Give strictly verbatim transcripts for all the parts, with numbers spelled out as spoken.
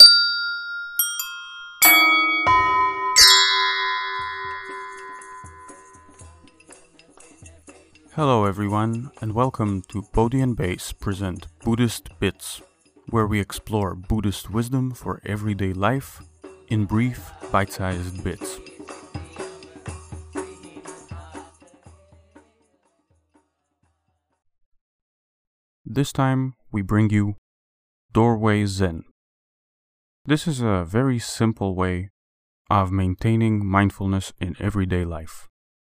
Hello everyone, and welcome to Bodhi and Base present Buddhist Bits, where we explore Buddhist wisdom for everyday life in brief, bite-sized bits. This time we bring you Doorway Zen. This is a very simple way of maintaining mindfulness in everyday life.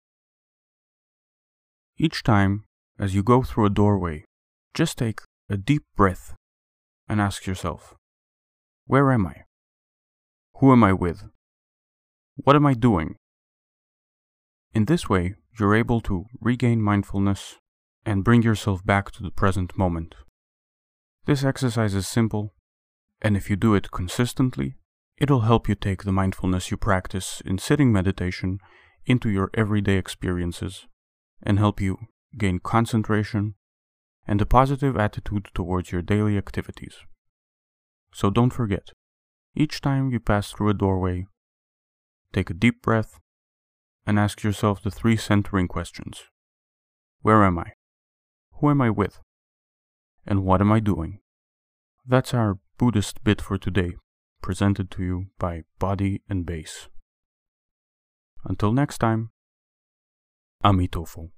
Each time, as you go through a doorway, just take a deep breath and ask yourself, where am I? Who am I with? What am I doing? In this way, you're able to regain mindfulness and bring yourself back to the present moment. This exercise is simple, and if you do it consistently, it'll help you take the mindfulness you practice in sitting meditation into your everyday experiences and help you gain concentration and a positive attitude towards your daily activities. So don't forget, each time you pass through a doorway, take a deep breath and ask yourself the three centering questions. Where am I? Who am I with? And what am I doing? That's our Buddhist bit for today, presented to you by Bodhi and Base. Until next time, Amitofo.